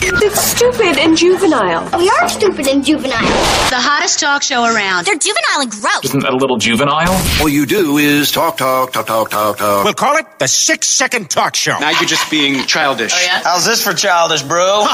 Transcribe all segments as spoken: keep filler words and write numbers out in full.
It's stupid and juvenile. We are stupid and juvenile. The hottest talk show around. They're juvenile and gross. Isn't that a little juvenile? All you do is talk, talk, talk, talk, talk, talk. We'll call it the six-second talk show. Now you're just being childish. Oh, yeah? How's this for childish, bro?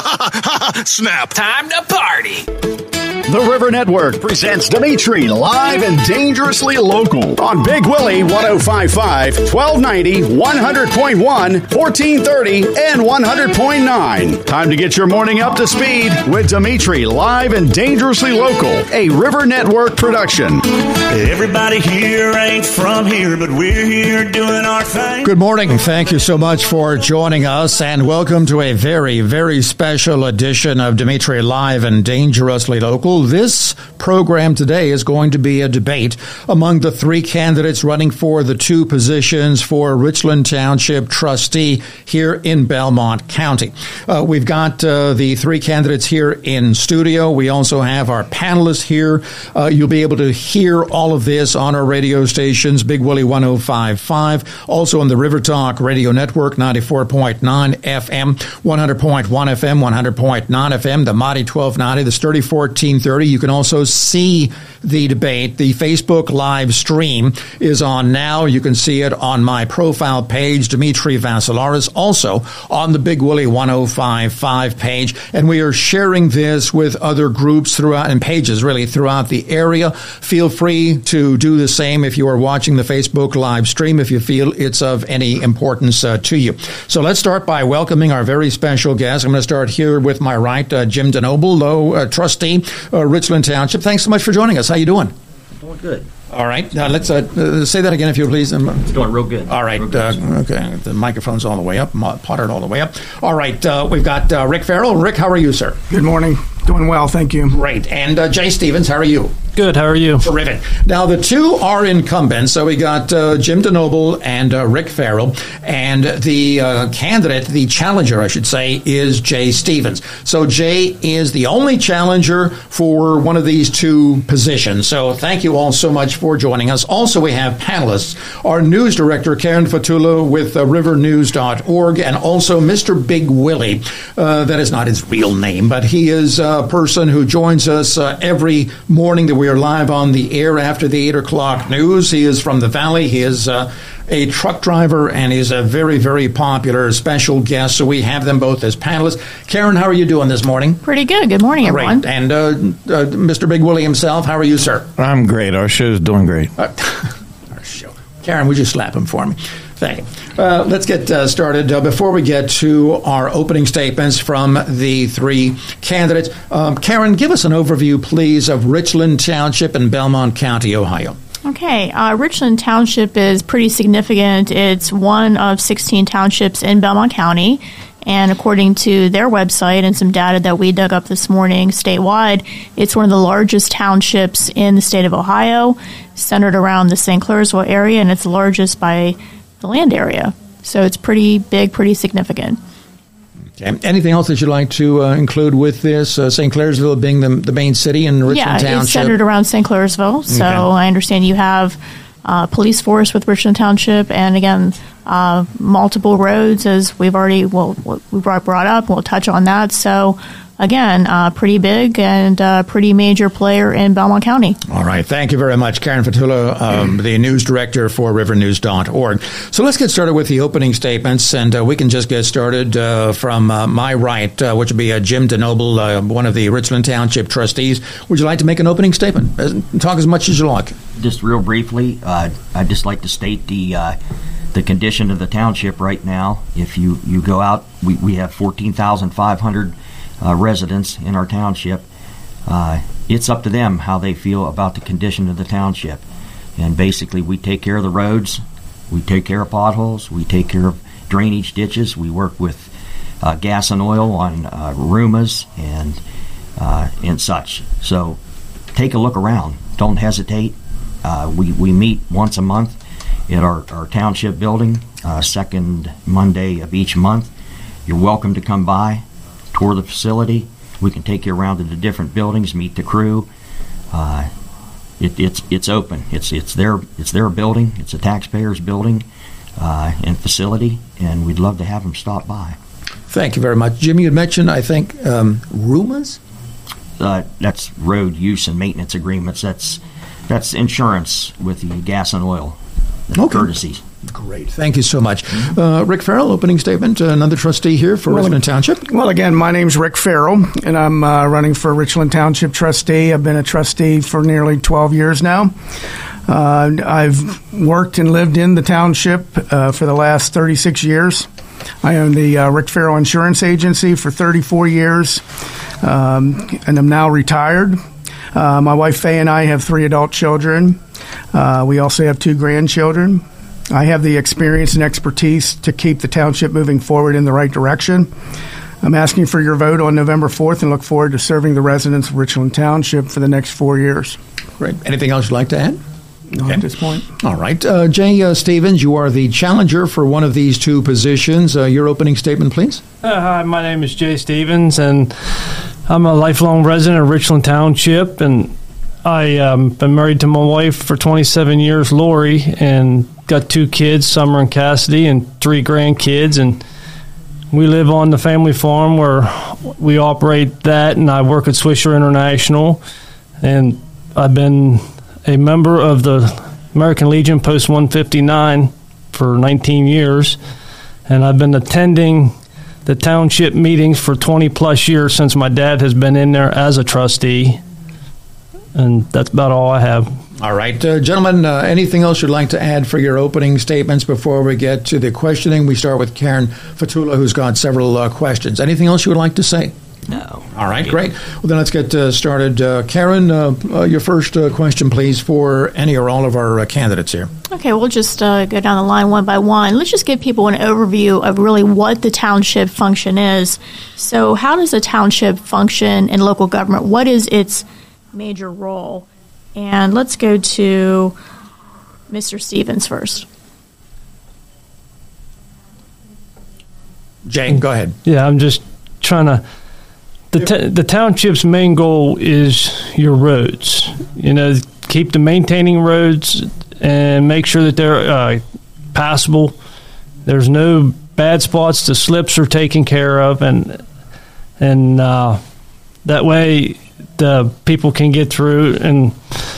Snap. Time to party. The River Network presents Dimitri live and dangerously local on Big Willie one oh five point five, twelve ninety, one hundred point one, fourteen thirty, and one hundred point nine. Time to get your morning up to speed with Dimitri live and dangerously local, a River Network production. Everybody here ain't from here, but we're here doing our thing. Good morning. Thank you so much for joining us, and welcome to a very, very special edition of Dimitri Live and Dangerously Local. This program today is going to be a debate among the three candidates running for the two positions for Richland Township trustee here in Belmont County. Uh, we've got uh, the three candidates here in studio. We also have our panelists here. Uh, you'll be able to hear all of this on our radio stations, Big Willie one oh five point five, also on the River Talk Radio Network, ninety-four point nine F M, one hundred point one F M, one hundred point nine F M, the Mighty twelve ninety, the Sturdy fourteen thirty. You can also see the debate. The Facebook live stream is on now. You can see it on my profile page, Dimitri Vassilaris, also on the Big Willie one oh five point five page. And we are sharing this with other groups throughout, and pages really throughout the area. Feel free to do the same if you are watching the Facebook live stream, if you feel it's of any importance uh, to you. So let's start by welcoming our very special guest. I'm going to start here with my right, uh, Jim DeNoble, low uh, trustee, uh, Richland Township. Thanks so much for joining us. How you doing? Doing good. All right. Now let's uh, uh, say that again, if you please. Um, it's doing real good. All right. Real good. Uh, okay. The microphone's all the way up. Pottered all the way up. All right. Uh, we've got uh, Rick Farrell. Rick, how are you, sir? Good morning. Doing well, thank you. Great. And uh, Jay Stevens, how are you? Good. How are you? Terrific. Now, the two are incumbents. So we got uh, Jim DeNoble and uh, Rick Farrell. And the uh, candidate, the challenger, I should say, is Jay Stevens. So Jay is the only challenger for one of these two positions. So thank you all so much for joining us. Also, we have panelists. Our news director, Karen Fatula, with uh, river news dot org, and also Mister Big Willie. Uh, that is not his real name, but he is a person who joins us uh, every morning that we are live on the air after the eight o'clock news. He is from the Valley. He is uh, a truck driver, and he's a very, very popular special guest. So we have them both as panelists. Karen, how are you doing this morning? Pretty good. Good morning, everyone. Right. And uh, uh, Mister Big Willie himself, how are you, sir? I'm great. Our show's doing great. Uh, our show. Karen, would you slap him for me? Thank you. Uh, let's get uh, started. Uh, before we get to our opening statements from the three candidates, um, Karen, give us an overview, please, of Richland Township in Belmont County, Ohio. Okay. Uh, Richland Township is pretty significant. It's one of sixteen townships in Belmont County. And according to their website and some data that we dug up this morning statewide, it's one of the largest townships in the state of Ohio, centered around the Saint Clairsville area, and it's the largest by the land area. So it's pretty big, pretty significant. Okay. Anything else that you'd like to uh, include with this? Uh, Saint Clairsville being the, the main city in Richland yeah, Township? Yeah, it's centered around Saint Clairsville. So okay. I understand you have uh, police force with Richland Township, and again, uh, multiple roads, as we've already well, we brought, brought up. We'll touch on that. So again, uh, pretty big and uh, pretty major player in Belmont County. All right. Thank you very much, Karen Fatula, um, the news director for river news dot org. So let's get started with the opening statements, and uh, we can just get started uh, from uh, my right, uh, which would be uh, Jim DeNoble, uh, one of the Richland Township trustees. Would you like to make an opening statement? Uh, talk as much as you like. Just real briefly, uh, I'd just like to state the uh, the condition of the township right now. If you, you go out, we, we have fourteen thousand five hundred Uh, residents in our township. Uh, it's up to them how they feel about the condition of the township. And basically, we take care of the roads, we take care of potholes, we take care of drainage ditches, we work with uh, gas and oil on uh, roomas and uh, and such. So take a look around. Don't hesitate. Uh, we, we meet once a month at our, our township building, uh, second Monday of each month. You're welcome to come by, tour the facility. We can take you around to the different buildings, meet the crew. Uh, it, it's it's open. It's it's their it's their building. It's a taxpayer's building uh, and facility, and we'd love to have them stop by. Thank you very much. Jim, you had mentioned, I think, um, R U M As? Uh, that's road use and maintenance agreements. That's that's insurance with the gas and oil okay. courtesies. Great. Thank you so much. Uh, Rick Farrell, opening statement, uh, another trustee here for well, Richland Township. Well, again, my name's Rick Farrell, and I'm uh, running for Richland Township trustee. I've been a trustee for nearly twelve years now. Uh, I've worked and lived in the township uh, for the last thirty-six years. I own the uh, Rick Farrell Insurance Agency for thirty-four years, um, and I'm now retired. Uh, my wife Faye and I have three adult children. Uh, we also have two grandchildren. I have the experience and expertise to keep the township moving forward in the right direction. I'm asking for your vote on November fourth and look forward to serving the residents of Richland Township for the next four years. Great. Anything else you'd like to add? No, okay. At this point. All right. Uh, Jay uh, Stevens, you are the challenger for one of these two positions. Uh, your opening statement, please. Uh, hi, my name is Jay Stevens, and I'm a lifelong resident of Richland Township, and I've um, been married to my wife for twenty-seven years, Lori, and got two kids, Summer and Cassidy, and three grandkids, and we live on the family farm where we operate that, and I work at Swisher International, and I've been a member of the American Legion Post one fifty-nine for nineteen years, and I've been attending the township meetings for twenty plus years since my dad has been in there as a trustee, and that's about all I have. All right. Uh, gentlemen, uh, anything else you'd like to add for your opening statements before we get to the questioning? We start with Karen Fatula, who's got several uh, questions. Anything else you would like to say? No. All right, great. Well, then let's get uh, started. Uh, Karen, uh, uh, your first uh, question, please, for any or all of our uh, candidates here. Okay, we'll just uh, go down the line one by one. Let's just give people an overview of really what the township function is. So how does a township function in local government? What is its major role? And let's go to Mister Stevens first. Jay, go ahead. Yeah, I'm just trying to... The t- the township's main goal is your roads. You know, keep the maintaining roads and make sure that they're uh, passable. There's no bad spots. The slips are taken care of, and and uh, that way the people can get through. And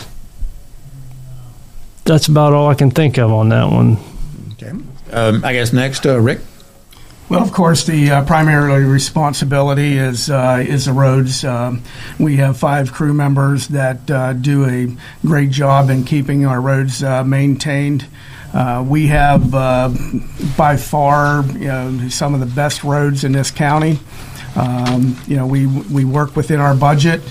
that's about all I can think of on that one. Okay. Um, I guess next, uh, Rick. Well, of course, the uh, primary responsibility is uh, is the roads. Um, we have five crew members that uh, do a great job in keeping our roads uh, maintained. Uh, we have, uh, by far, you know, some of the best roads in this county. Um, you know, we we work within our budget.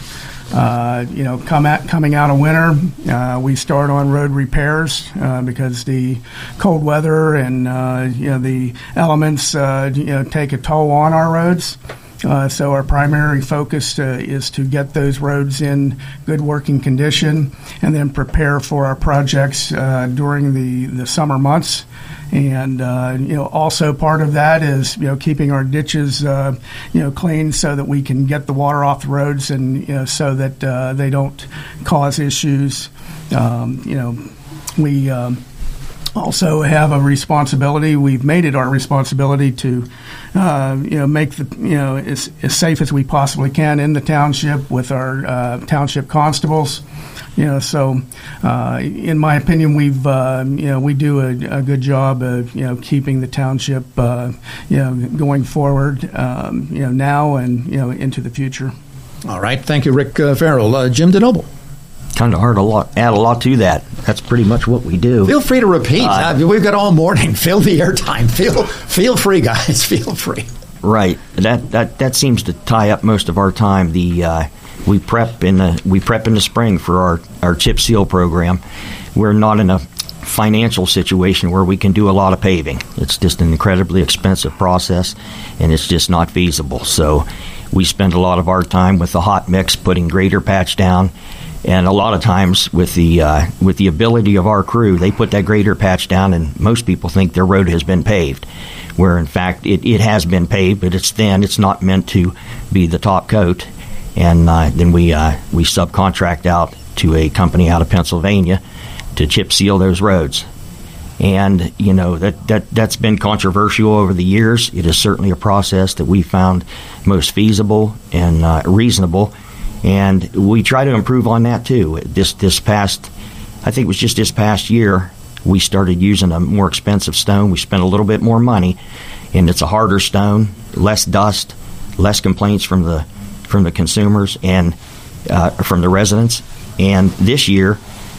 Uh, you know, come at, coming out of winter, uh, we start on road repairs uh, because the cold weather and uh, you know the elements uh, you know take a toll on our roads. Uh, so our primary focus uh, is to get those roads in good working condition, and then prepare for our projects uh, during the, the summer months. And uh, you know, also part of that is you know keeping our ditches uh, you know clean so that we can get the water off the roads, and you know so that uh, they don't cause issues. Um, you know, we um, also have a responsibility. We've made it our responsibility to uh, you know make the you know as, as safe as we possibly can in the township with our uh, township constables. You know, so uh, in my opinion, we've uh, you know we do a, a good job of you know keeping the township uh, you know going forward um, you know now and you know into the future. All right, thank you, Rick uh, Farrell. Uh, Jim DeNoble. Kind of hard to lot, add a lot to that. That's pretty much what we do. Feel free to repeat. Uh, uh, we've got all morning. Fill the airtime. Feel feel free, guys. Feel free. Right. That that that seems to tie up most of our time. The uh, we prep in the we prep in the spring for our, our chip seal program. We're not in a financial situation where we can do a lot of paving. It's just an incredibly expensive process, and it's just not feasible. So we spend a lot of our time with the hot mix, putting grader patch down. And a lot of times with the uh, with the ability of our crew, they put that grader patch down, and most people think their road has been paved, where in fact it, it has been paved, but it's thin. It's not meant to be the top coat. And uh, then we uh, we subcontract out to a company out of Pennsylvania to chip seal those roads. And, you know, that, that, that's been controversial over the years. It is certainly a process that we found most feasible and uh, reasonable. And we try to improve on that, too. This, this past, I think it was just this past year, we started using a more expensive stone. We spent a little bit more money, and it's a harder stone, less dust, less complaints from the from the consumers and uh, from the residents. And this year,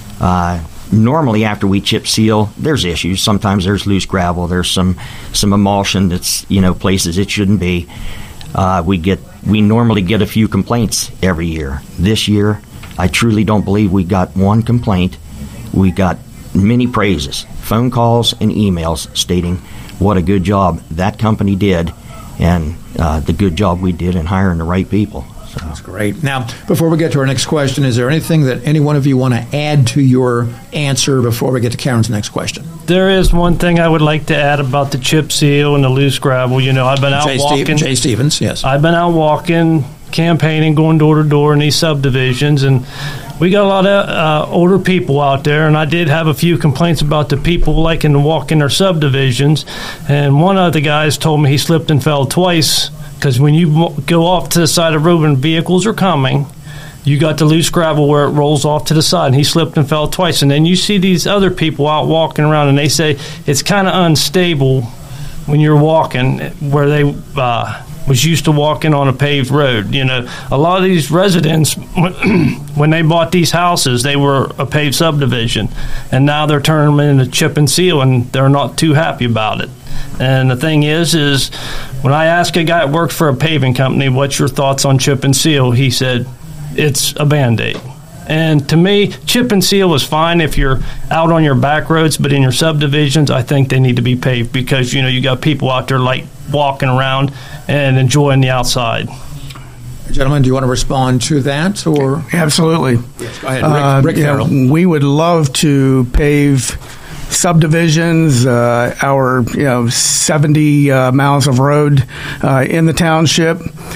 uh, normally after we chip seal, there's issues. Sometimes there's loose gravel. There's some some emulsion that's, you know, places it shouldn't be. Uh, we get we normally get a few complaints every year. This year, I truly don't believe we got one complaint. We got many praises, phone calls and emails stating what a good job that company did and uh, the good job we did in hiring the right people. So. That's great. Now, before we get to our next question, is there anything that any one of you want to add to your answer before we get to Karen's next question? There is one thing I would like to add about the chip seal and the loose gravel. You know, I've been out Jay walking. Steve, Jay Stevens, yes. I've been out walking, campaigning, going door to door in these subdivisions, and we got a lot of uh, older people out there, and I did have a few complaints about the people liking to walk in their subdivisions. And one of the guys told me he slipped and fell twice. Because when you go off to the side of the road when vehicles are coming, you got the loose gravel where it rolls off to the side, and he slipped and fell twice. And then you see these other people out walking around, and they say it's kind of unstable when you're walking where they uh, was used to walking on a paved road. You know, a lot of these residents, when they bought these houses, they were a paved subdivision, and now they're turning them into chip and seal, and they're not too happy about it. And the thing is, is when I asked a guy that works for a paving company, what's your thoughts on chip and seal? He said, it's a Band-Aid. And to me, chip and seal is fine if you're out on your back roads, but in your subdivisions, I think they need to be paved because, you know, you got people out there like walking around and enjoying the outside. Gentlemen, do you want to respond to that? Or Absolutely. Yes, go ahead. Rick, uh, Rick yeah, we would love to pave subdivisions, uh, our you know seventy uh, miles of road uh, in the township.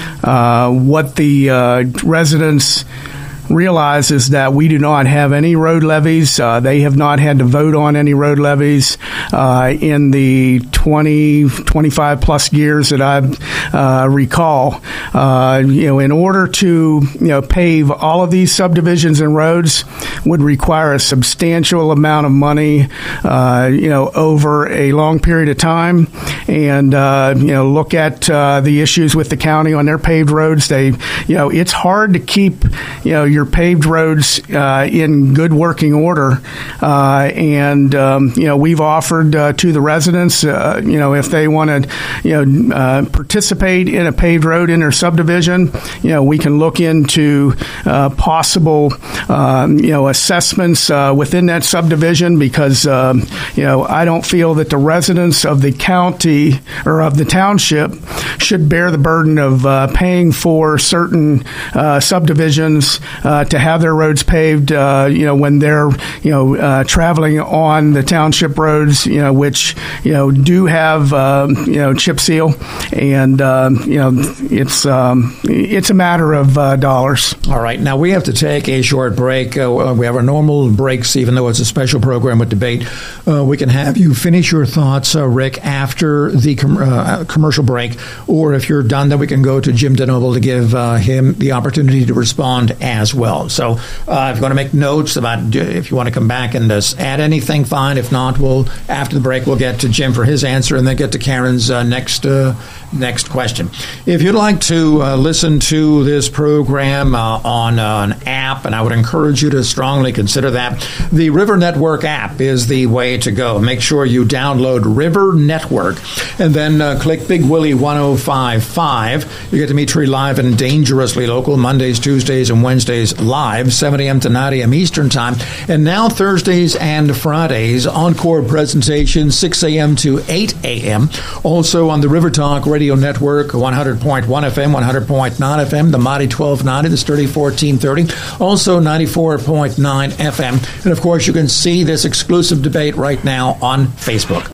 Uh, what the uh, residents realize is that we do not have any road levies. Uh, they have not had to vote on any road levies uh, in the twenty, twenty-five plus years that I uh, recall. Uh, you know, in order to you know pave all of these subdivisions and roads would require a substantial amount of money, uh, you know, over a long period of time. And uh, you know, look at uh, the issues with the county on their paved roads. They, you know, it's hard to keep you know your paved roads uh, in good working order, uh, and um, you know we've offered uh, to the residents, uh, you know, if they want to, you know, uh, participate in a paved road in their subdivision, you know, we can look into uh, possible, um, you know, assessments uh, within that subdivision because, um, you know, I don't feel that the residents of the county or of the township should bear the burden of uh, paying for certain uh, subdivisions. Uh, to have their roads paved, uh, you know, when they're, you know, uh, traveling on the township roads, you know, which, you know, do have, um, you know, chip seal. And, um, you know, it's um, it's a matter of uh, dollars. All right. Now, we have to take a short break. Uh, we have our normal breaks, even though it's a special program with debate. Uh, we can have you finish your thoughts, uh, Rick, after the com- uh, commercial break. Or if you're done, then we can go to Jim DeNoble to give uh, him the opportunity to respond as well. So uh, if you want to make notes about if you want to come back and just add anything, fine. If not, we'll after the break we'll get to Jim for his answer and then get to Karen's uh, next uh, next question. If you'd like to uh, listen to this program uh, on uh, an app, and I would encourage you to strongly consider that, the River Network app is the way to go. Make sure you download River Network and then uh, click Big Willie one oh five five. You get Dimitri live and dangerously local Mondays, Tuesdays, and Wednesdays live, seven a.m. to nine a.m. Eastern Time. And now Thursdays and Fridays, encore presentation, six a.m. to eight a.m. Also on the River Talk Radio Network, one hundred point one F M, one hundred point nine F M, the Mighty twelve ninety, the Sturdy fourteen thirty, also ninety-four point nine F M. And of course, you can see this exclusive debate right now on Facebook.